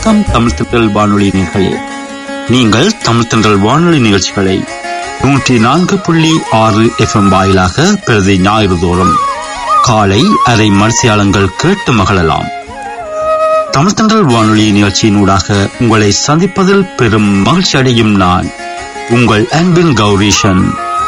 வணக்கம் தமிழ் தென்றல் வானொலி நேயர்களே, நீங்கள் தமிழ் தென்றல் வானொலி நிகழ்ச்சிகளை 104.6 FM வாயிலாக பிரதி ஞாயிறு தோறும் காலை அரை மணித்தியாலங்கள் கேட்டு மகிழலாம். தமிழ் தென்றல் வானொலி நிகழ்ச்சியினூடாக உங்களை சந்திப்பதில் பெரும் மகிழ்ச்சி அடையும் நான் உங்கள் அன்பின் கௌரீஷன்.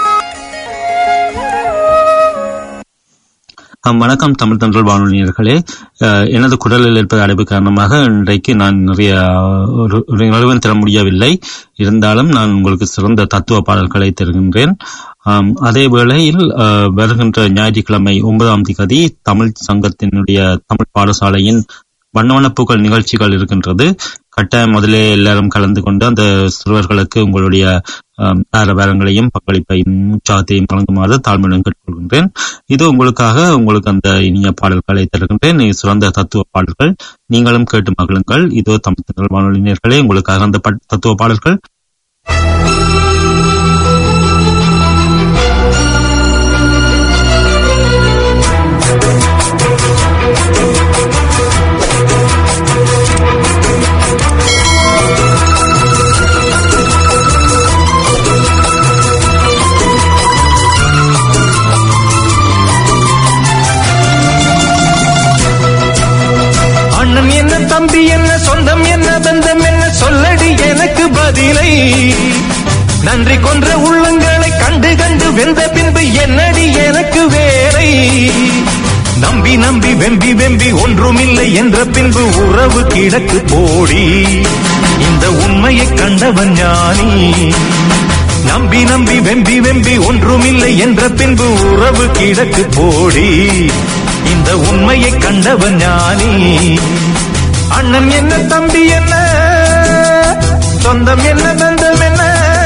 வணக்கம் தமிழ் தென்றல் வானொலி நேயர்களே. எனது குரலில் இருப்பது அடைப்பு காரணமாக இன்றைக்கு நான் நிறைய நிறுவனம் தர முடியவில்லை. இருந்தாலும் நான் உங்களுக்கு சிறந்த தத்துவ பாடல்களை தருகின்றேன். அதே வேளையில் வருகின்ற ஞாயிற்றுக்கிழமை 9ஆம் தேதி தமிழ் சங்கத்தினுடைய தமிழ் பாடசாலையின் வண்ணவனப்பூக்கள் நிகழ்ச்சிகள் இருக்கின்றது. கட்டாயம் முதலே எல்லாரும் கலந்து கொண்டு அந்த சிறுவர்களுக்கு உங்களுடைய ஆரவாரங்களையும் பங்களிப்பையும் உற்சாகத்தையும் வழங்குமாறு தாழ்மையுடன் கேட்டுக்கொள்கின்றேன். இது உங்களுக்கு அந்த இனிய பாடல்களை தருகின்றேன், சிறந்த தத்துவ பாடல்கள். நீங்களும் கேட்டு மகிழுங்கள். இதோ தமிழ் தென்றல் வானொலி நேயர்களே, உங்களுக்காக அந்த தத்துவ பாடல்கள். அண்ணன் என்ன, தம்பி என்ன, சொந்தம் என்ன, பந்தம் என்ன, சொல்லடி எனக்கு பதிலை. நன்றி கொன்ற உள்ளங்களை கண்டு கண்டு வெந்த பின்பு என்னடி எனக்கு வேலை. நம்பி நம்பி வெம்பி வெம்பி ஒன்றுமில்லை என்ற பின்பு உறவு கிடக்கு போடி. இந்த உண்மையை கண்டவன் ஞானி. நம்பி நம்பி வெம்பி வெம்பி ஒன்றுமில்லை என்ற பின்பு உறவு கிடக்கு போடி. இந்த உண்மையை கண்டவன் ஞானி. அண்ணன் என்ன, தம்பி என்ன, சொந்தம் என்ன, பந்தம் என்ன.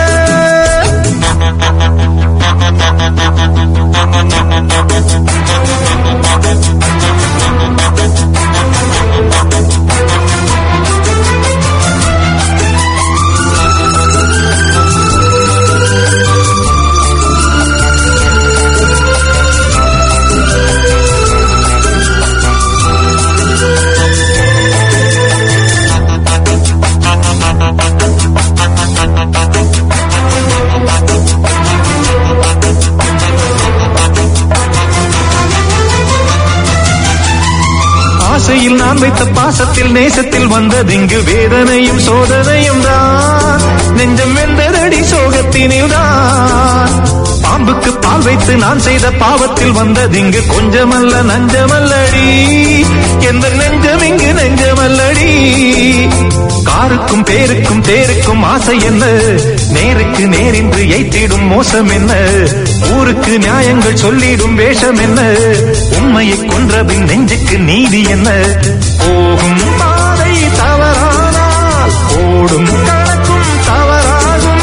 ஆசையில் நான் வைத்த பாசத்தில் நேசத்தில் வந்ததிங்கு வேதனையும் சோதனையும் தான். நெஞ்சம் வெந்ததடி சோகத்தினில் தான். பாம்புக்கு பால் வைத்து நான் செய்த பாவத்தில் வந்ததிங்கு கொஞ்சமல்ல நஞ்சமல்லடி. எந்த நெஞ்சம் இங்கு நெஞ்சமல்லடி. காருக்கும் பேருக்கும் தேருக்கும் ஆசை என்ன, நேருக்கு நேரின்று எய்த்திடும் மோசம் என்ன. ஊருக்கு நியாயங்கள் சொல்லிடும் வேஷம் என்ன. உண்மையை கொன்றபின் நெஞ்சுக்கு நீதி என்ன. போகும் பாதை தவறானால் ஓடும் கணக்கும் தவறாகும்.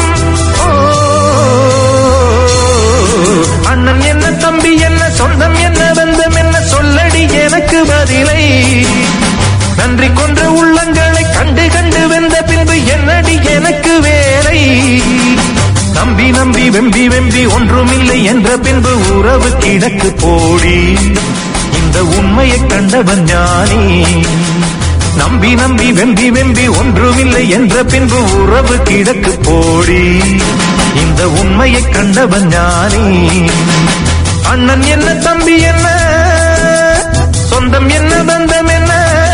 அண்ணன் என்ன, தம்பி என்ன, சொந்தம் என்ன, பந்தம் என்ன, சொல்லடி எனக்கு பதிலை. நன்றி கொன்ற உள்ளங்களை கண்டு கண்டு வெந்த பின்பு என்னடி எனக்கு வேலை. நம்பி நம்பி வெம்பி வெம்பி ஒன்றுமில்லை என்ற பின்பு உறவு கிடக்கு போடி. இந்த உண்மையை கண்டவன் ஞானி. நம்பி நம்பி வெம்பி வெம்பி ஒன்றுமில்லை என்ற பின்பு உறவு கிடக்கு போடி. இந்த உண்மையை கண்டவன் ஞானி. அண்ணன் என்ன, தம்பி என்ன, சொந்தம் என்ன, பந்தம் என்ன.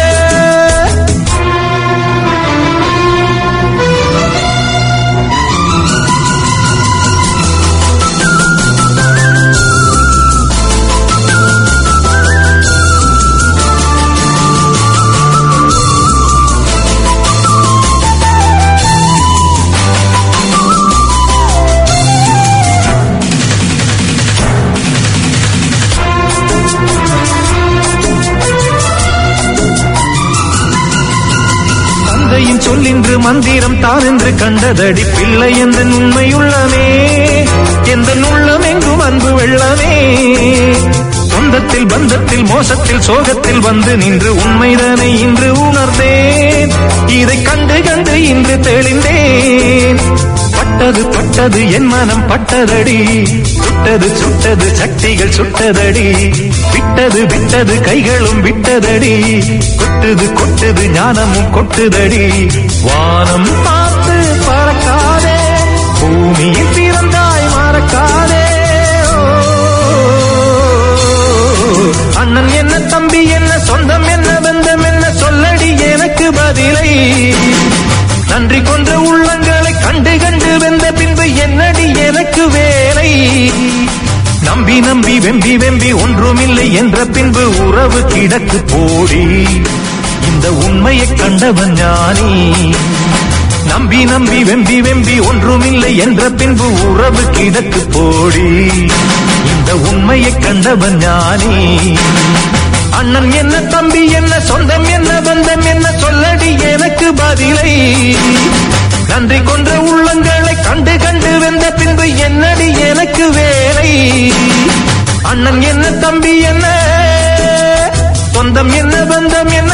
சொல்லின்று மந்திரம் தான் என்று கண்டதடி பிள்ளை எந்த உண்மையுள்ளமே. எந்த உள்ளம் எங்கும் அன்பு வெள்ளமே. சொந்தத்தில் பந்தத்தில் மோசத்தில் சோகத்தில் வந்து நின்று உண்மைதானே இன்று உணர்ந்தேன். இதை கண்டு கண்டு இன்று தெளிந்தேன். பட்டது பட்டது என் மனம் பட்டதடி. சுட்டது சுட்டது சக்திகள் சுட்டதடி. விட்டது விட்டது கைகளும் விட்டதடி. குற்ற கொட்டுது கொட்டுது ஞானமும் கொட்டுதடி. வானம் பார்த்து பறக்காதே, பூமியில் பிறந்தாய் மறக்காதே. அண்ணன் என்ன தம்பி என்ன சொந்தம் என்ன பந்தம் என்ன சொல்லடி எனக்கு பதிலை. நன்றி கொன்ற உள்ளங்களை கண்டு கண்டு வெந்த பின்பு என்னடி எனக்கு வேலை. நம்பி நம்பி வெம்பி வெம்பி ஒன்றுமில்லை என்ற பின்பு உறவு கிடக்கு போடி. இந்த உண்மையை கண்டவன் ஞானி. நம்பி நம்பி வெம்பி வெம்பி ஒன்றுமில்லை என்ற பின்பு உறவு கிடக்கு போடி. இந்த உண்மையை கண்டவன் ஞானி. அண்ணன் என்ன தம்பி என்ன சொந்தம் என்ன பந்தம் என்ன சொல்லடி எனக்கு பதிலை. நன்றி கொன்ற உள்ளங்களை கண்டு கண்டு வெந்த பின்பு என்னடி எனக்கு வேலை. அண்ணன் என்ன தம்பி என்ன சொந்தம் என்ன பந்தம் என்ன.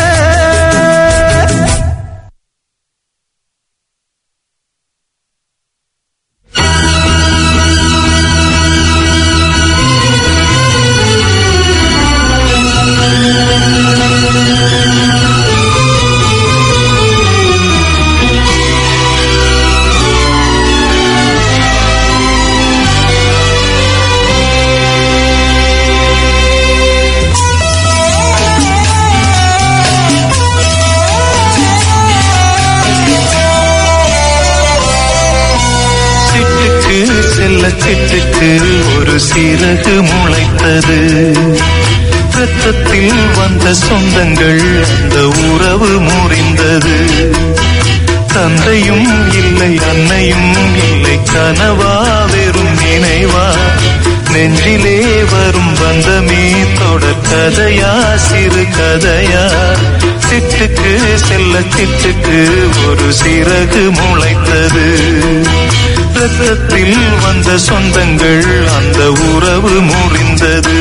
சிட்டுக்கு ஒரு சிறகு முளைத்தது. ரத்தத்தில் வந்த சொந்தங்கள் அந்த உறவு முறிந்தது. தந்தையும் இல்லை அன்னையும் இல்லை கனவா வெறும் நினைவா. நெஞ்சிலே வரும் பந்தமே தொடர் கதையா சிறு கதையா. சிட்டுக்கு செல்ல சிட்டுக்கு ஒரு சிறகு முளைத்தது. ரத்தத்தில் வந்த சொந்தங்கள் அந்த உறவு முறிந்தது.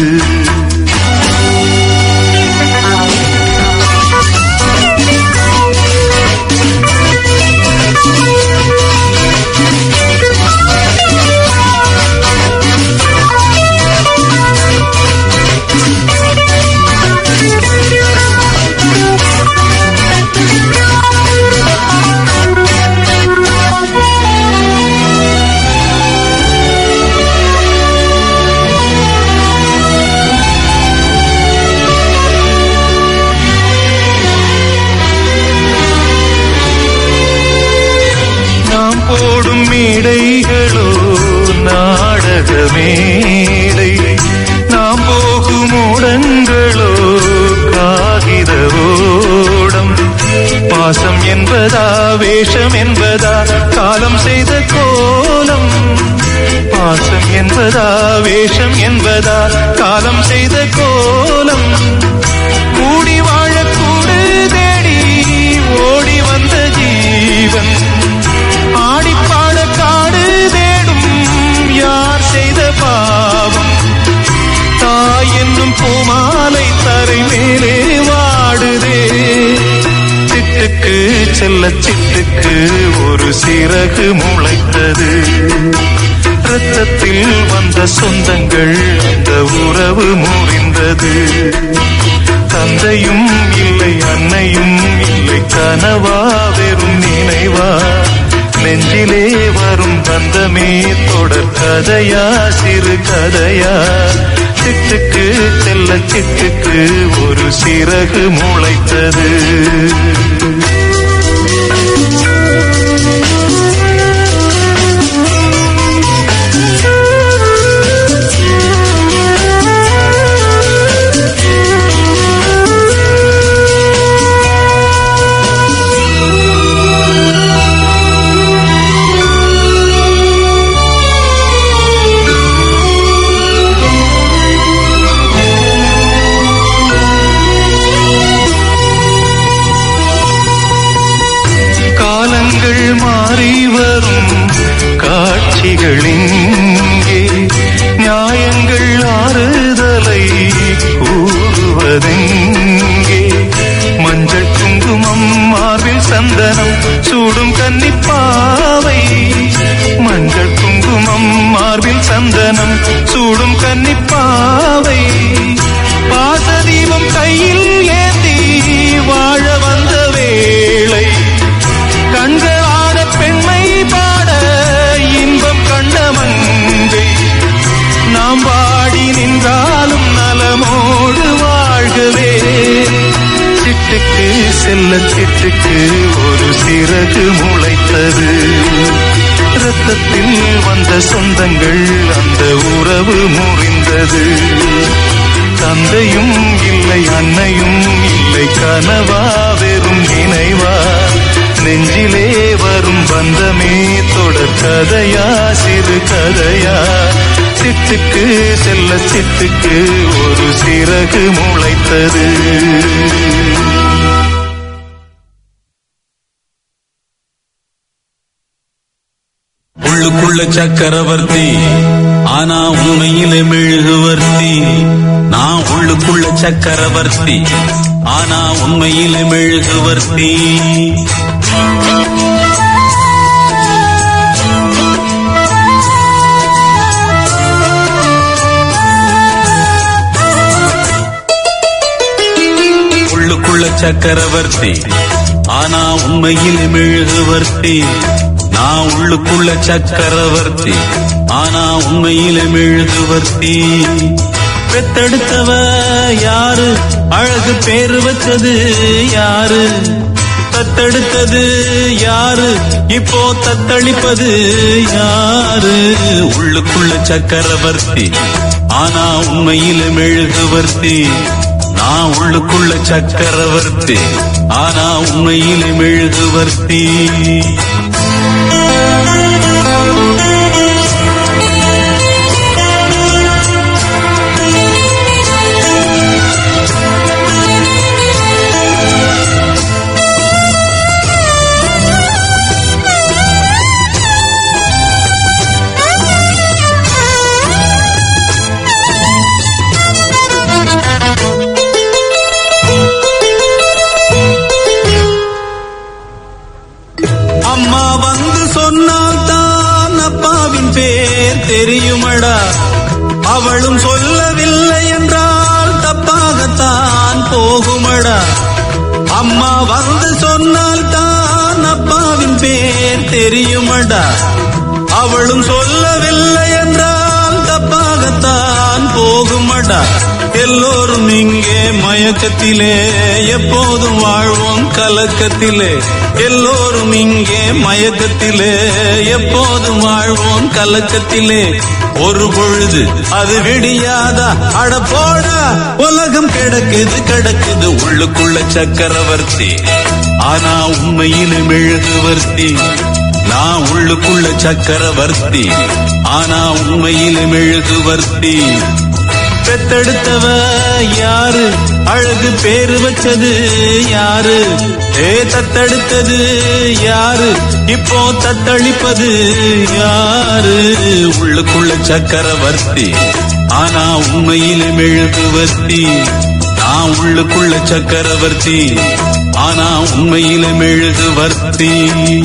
போடும் மேடைகளோ நாடக மேடை. நாம் போகும் ஓடங்களோ காகித ஓடம். பாசம் என்பதா வேஷம் என்பதா காலம் செய்த கோலம். பாசம் என்பதா வேஷம் என்பதா காலம் செய்த கோலம். கூடி வாழ கூடு தேடி ஓடி வந்த ஜீவன். ஆடிப்பாட காடு தேடும் யார் செய்த பாவம். தாய் என்னும் பூமாலை தரை மேலே வாடுதே. சிட்டுக்கு செல்ல சிட்டுக்கு ஒரு சிறகு முளைத்தது. ரத்தத்தில் வந்த சொந்தங்கள் அந்த உறவு முறிந்தது. தந்தையும் இல்லை அன்னையும் இல்லை கனவா வெறும் நினைவா. நெஞ்சிலே வரும் பந்தமே தொடர் கதையா சிறு கதையா. சிட்டுக்கு செல்ல சிட்டுக்கு ஒரு சிறகு முளைத்தது. மாறி வரும் காட்சிகளிங்கே நியாயங்கள் ஆறுதலை கூறுவதெங்கே. மஞ்சள் குங்குமம் மார்பில் சந்தனம் சூடும் கன்னிப்பாவை. மஞ்சள் குங்குமம் மார்பில் சந்தனம் சூடும் கன்னிப்பாவை. பாசதீபம் கையில் ஏந்தி செல்ல சிட்டுக்கு ஒரு சிறகு முளைத்தது. இரத்தத்தில் வந்த சொந்தங்கள் அந்த உறவு முறிந்தது. தந்தையும் இல்லை அன்னையும் இல்லை கனவா வெறும் நினைவா, நெஞ்சிலே வரும் பந்தமே தொடர் கதையா சிறு கதையா. சிட்டுக்கு செல்ல சிட்டுக்கு ஒரு சிறகு முளைத்தது. உள்ளுக்குள்ள சக்கரவர்த்தி ஆனா உண்மையிலே மெழுகுவர்த்தி. நான் உள்ளுக்குள்ள சக்கரவர்த்தி ஆனா உண்மையிலே மெழுகுவர்த்தி. உள்ளுக்குள்ள சக்கரவர்த்தி ஆனா உண்மையிலே மெழுகுவர்த்தி. நான் உள்ளுக்குள்ள சக்கரவர்த்தி ஆனா உண்மையிலே மெழுகுவர்த்தி. பெத்தெடுத்தவ யாரு, அழகு பேரு வச்சது யாரு, தத்தெடுத்தது யாரு, இப்போ தத்தளிப்பது யாரு. உள்ளுக்குள்ள சக்கரவர்த்தி ஆனா உண்மையிலே மெழுகுவர்த்தி. நான் உள்ளுக்குள்ள சக்கரவர்த்தி ஆனா உண்மையிலே மெழுகுவர்த்தி. அம்மா வந்து சொன்னால் தான் அப்பாவின் பேர் தெரியுமடா. அவளும் சொல்லவில்லை என்றால் தப்பாகத்தான் போகுமடா. அம்மா வந்து சொன்னால் தான் அப்பாவின் பேர் தெரியுமடா. அவளும் சொல்லவில்லை என்றால் தப்பாகத்தான் போகுமடா. எல்லோரும் இங்கே மயக்கத்திலே எப்போதும் வாழ்வோம் கலக்கத்திலே. எல்லோரும் இங்கே மயக்கத்திலே எப்போதும் வாழ்வோம் கலக்கத்திலே. ஒரு பொழுது அது விடியாதா, அட போடா உலகம் கிடக்குது கிடக்குது. உள்ளுக்குள்ள சக்கரவர்த்தி ஆனா உண்மையிலே மெழுகுவர்த்தி. நான் உள்ளுக்குள்ள சக்கரவர்த்தி ஆனா உண்மையிலே மெழுகுவர்த்தி. பெத்தெடுத்தவ யாரு, அழகு பேரு வச்சது யாரு, தத்தெடுத்தது யாரு, இப்போ தத்தளிப்பது யாரு. உள்ளுக்குள்ள சக்கரவர்த்தி ஆனா உண்மையிலே மெழுகுவர்த்தி. நான் உள்ளுக்குள்ள சக்கரவர்த்தி ஆனா உண்மையிலே மெழுகுவர்த்தி.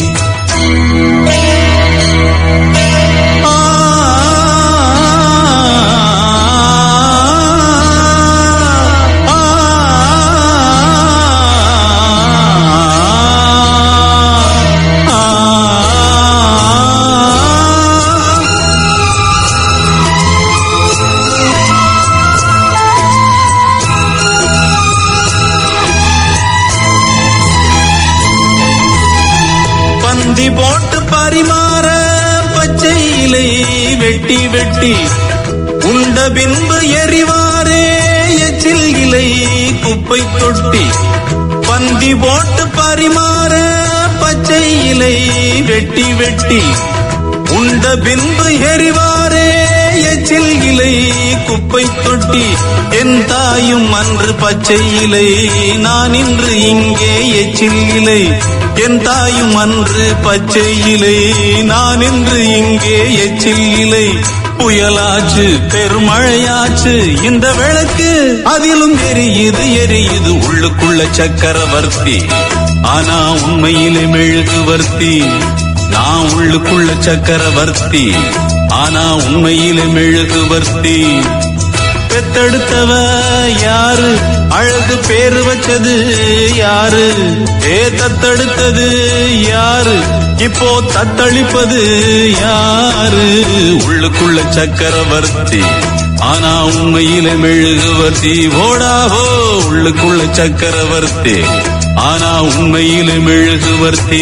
போட்டு பரிமாற பச்சை இலை வெட்டி வெட்டி உண்ட பின்பு எரிவாரே எச்சில் இலை குப்பை தொட்டி. பந்தி போட்டு பரிமாற பச்சை இலை வெட்டி வெட்டி உண்ட பின்பு எரிவாரே எச்சில் இலை குப்பை தொட்டி. என் தாயும் அன்று பச்சை இலை, நான் இன்று இங்கே எச்சில் இலை. என் தாயும் அன்று பச்சை இலை, நான் இன்று இங்கே எச்சில் இலை. புயலாச்சு பெருமழையாச்சு இந்த விளக்கு அதிலும் எரியுது எரியுது. உள்ளுக்குள்ள சக்கரவர்த்தி ஆனா உண்மையிலே மெழுகுவர்த்தி. நான் உள்ளுக்குள்ள சக்கரவர்த்தி ஆனா உண்மையிலே மெழுகுவர்த்தி. பெத்தெடுத்தவ யாரு, அழகு பேரு வச்சது யாரு, தத்தெடுத்தது யாரு, இப்போ தத்தளிப்பது யாரு. உள்ளுக்குள்ள சக்கரவர்த்தி ஆனா உண்மையிலே மெழுகுவர்த்தி. ஓடாவோ உள்ளுக்குள்ள சக்கரவர்த்தி ஆனா உண்மையிலே மெழுகுவர்த்தி.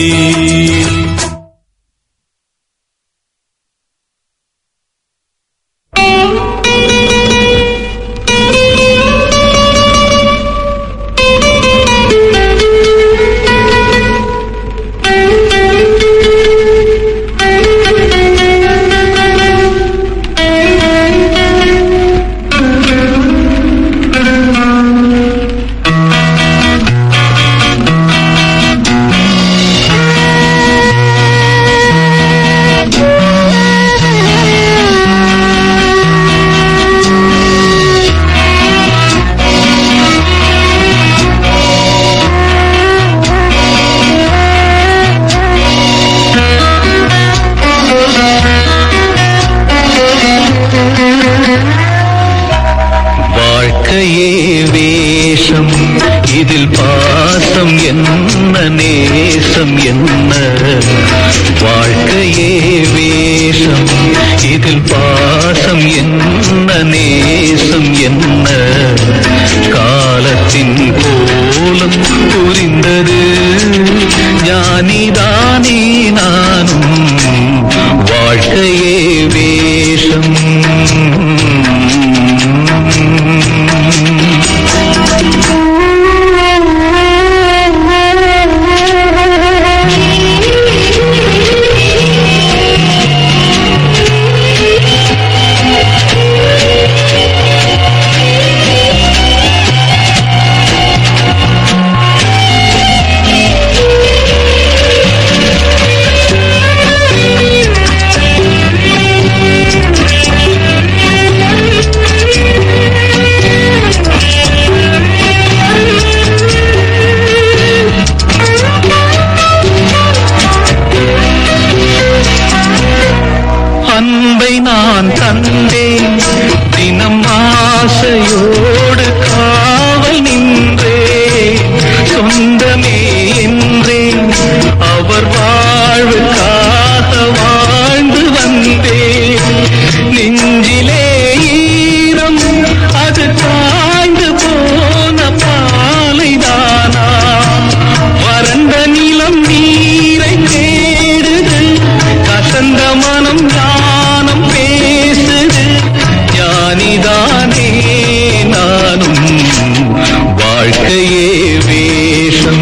இதில் பாசம் என்ன நேசம் என்ன, வாழ்க்கையே வேஷம். இதில் பாசம் என்ன நேசம் என்ன, காலத்தின் கோலம் புரிந்தது. ஞானிதானே நானும், வாழ்க்கையே வேஷம். நான் தந்தேன் தினம் ஆசையோடு காவல் நின்றேன், சொந்தமே என்றேன் அவர் வாழ்வுக்காக வாழ்ந்து வந்தேன். நெஞ்சிலே ஈரம் அது காய்ந்து போன பாலைதானா, வறண்ட நிலம் நீரை தேடுது, கசந்த மனம் ஞானிதானே நானும், வாழ்க்கையே வேஷம்.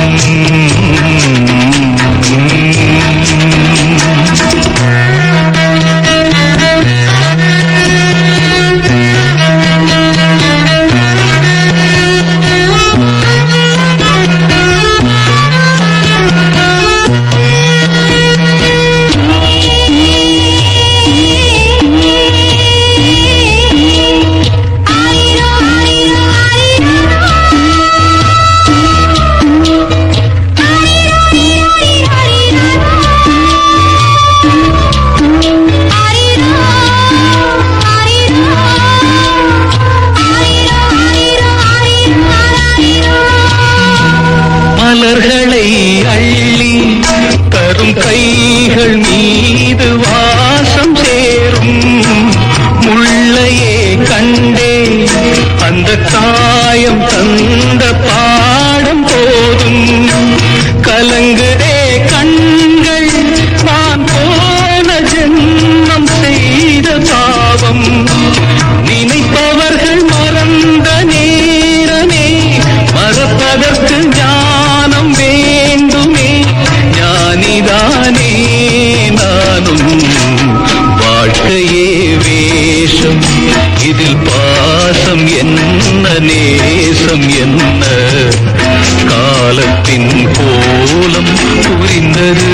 மலர்களை அள்ளி தரும் கைகள் மீது வாசம் சேரும், முள்ளையே கண்டே அந்த காயம் தந்த பாடம் போதும். கலங்குதே கண்கள் நான் போன ஜென்மம் செய்த பாவம், நினைப்பவர்கள் மறந்த நேரமே மறப்பதற்கு ஞானம் வேண்டுமே. ஞானிதானே நானும், வாழ்க்கையே வேஷம். இதில் பாசம் என்ன நேசம் என்ன, காலத்தின் கோலம் புரிந்தது.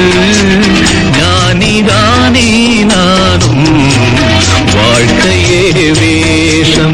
ஞானிதானே நானும், வாழ்க்கையே வேஷம்.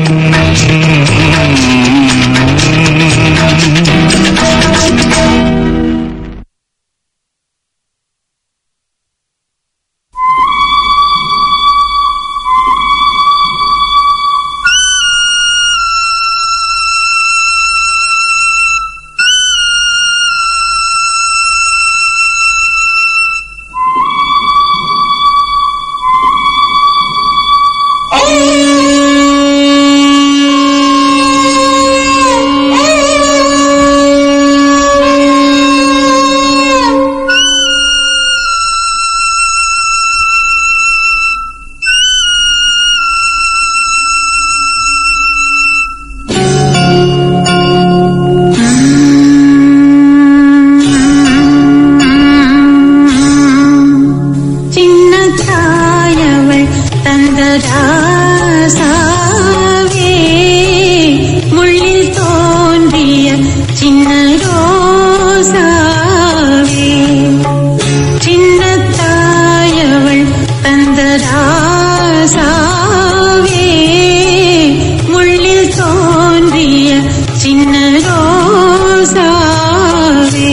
ரோசாவே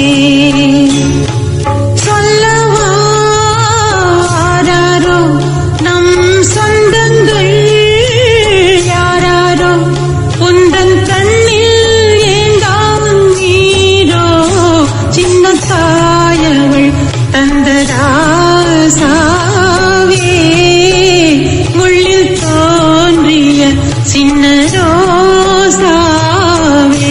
சொல்லவாரோ நம் சொந்தங்கள் யாராரோ உந்தன் கண்ணில் ஏங்காவும் நீரோ சின்ன தாயவள் தந்த ராசாவே முள்ளில் தோன்றிய சின்ன ரோசாவே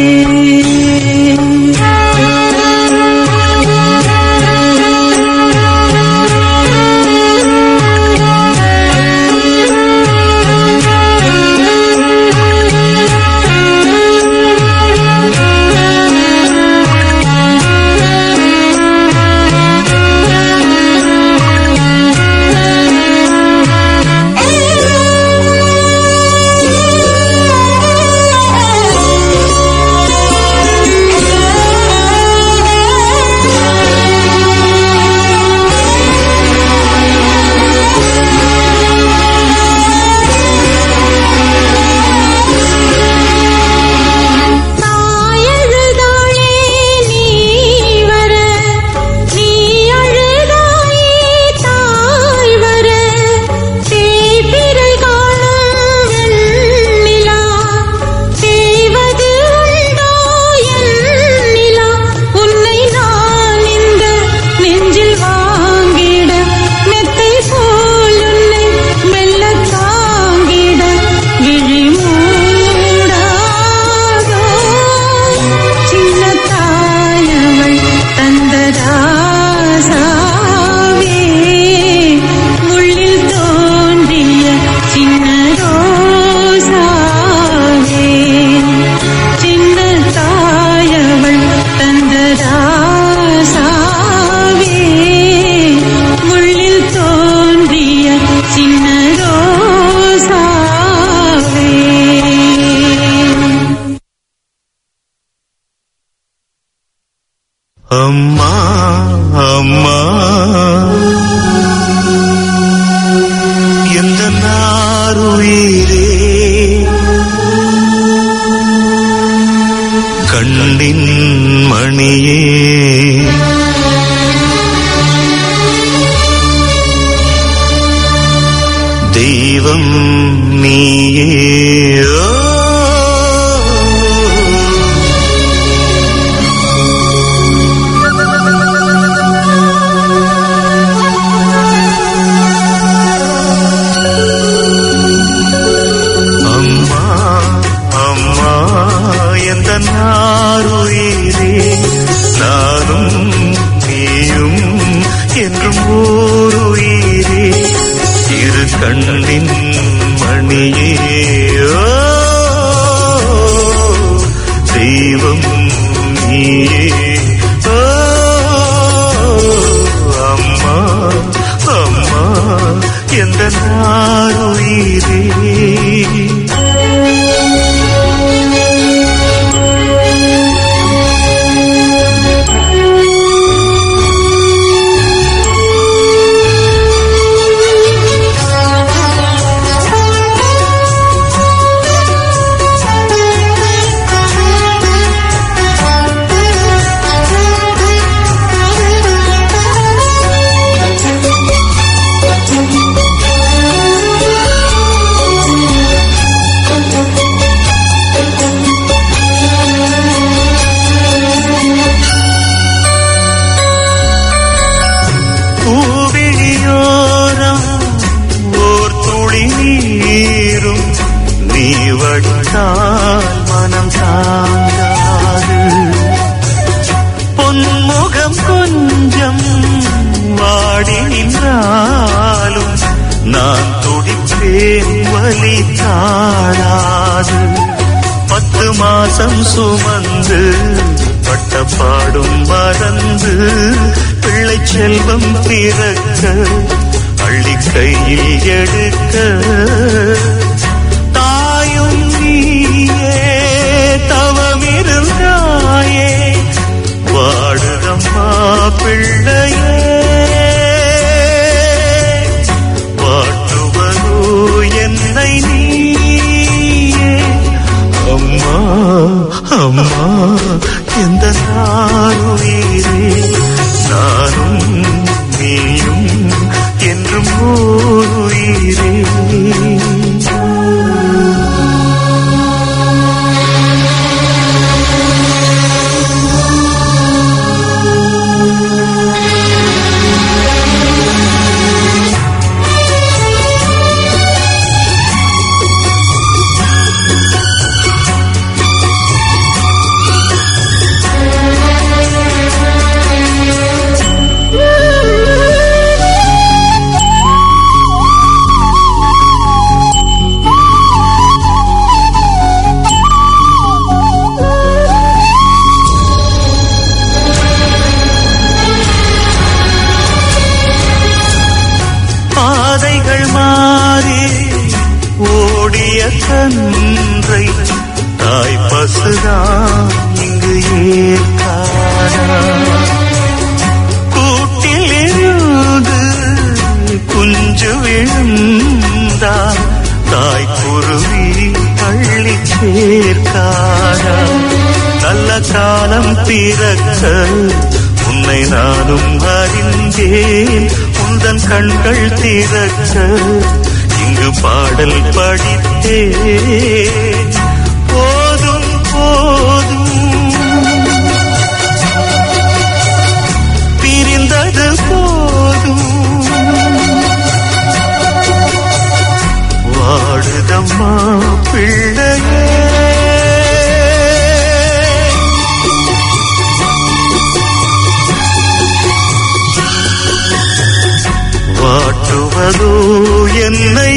அம்மா அம்மா எந்த நாருயிரே கண்ணின் மணியே தெய்வம் நீயே நாருயிரே நானும் நீயும் என்றும் ஓருயிரே இரு கண்ணின் மணியே தெய்வம் நீயே அம்மா அம்மா எந்த நாருயிரே மனம் தாங்காது பொன்முகம் கொஞ்சம் வாடி நின்றாலும் நான் துடிப்பேன் வலி தாழாது 10 மாசம் சுமந்து பட்டப்பாடும் மறந்து பிள்ளை செல்வம் பிறக்க அள்ளி கையில் எடுக்க நீயே தவமிருந்தாயே வாடுதம்மா பிள்ளையே வாட்டுவதோ என்னை நீயே அம்மா அம்மா என் எந்த நாளுயிரே நானும் நீயும் என்றும் ஓருயிரே. கன்றை தாய் பசுதான் இங்கு ஏற்காதா, கூட்டில் இருந்து குஞ்சு விழுந்தால் தாய் குருவி தள்ளி சேர்க்காதா, நல்ல காலம் பிறக்க உன்னை நானும் அறிந்தேன், உந்தன் கண்கள் திறக்க இங்கு பாடல் படித்தே போதும் போதும் பிரிந்தது போதும் வாடுதம்மா பிள்ளையே. வாட்டுவதோ என்னை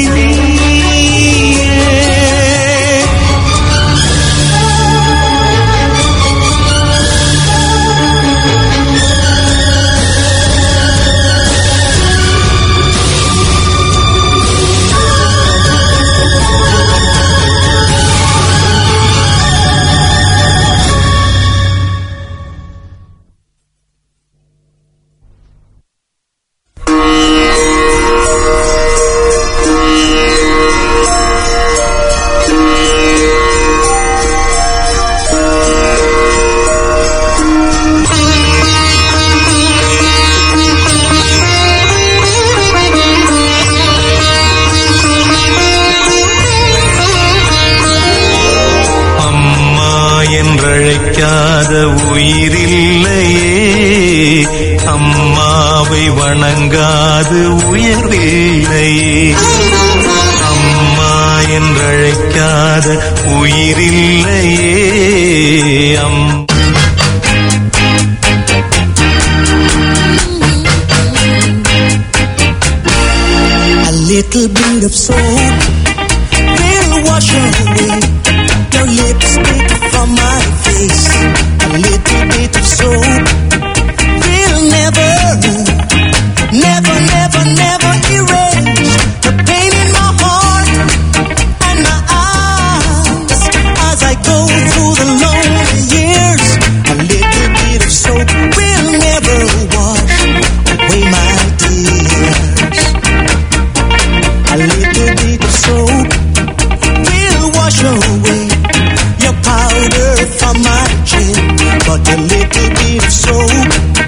உயிரில்லையே, அம்மாவை வணங்காது உயர்வில்லையே, அம்மா என்றழைக்காத உயிரில்லையே. A little bit of soap will wash away your lipstick from my face. A little bit of soap will never, never, never, never erase the pain in my heart and my eyes as I go through the lonely years. A little bit of soap will never wash away my tears. A little bit of soap will wash away your powder from my chin, but a little bit of soap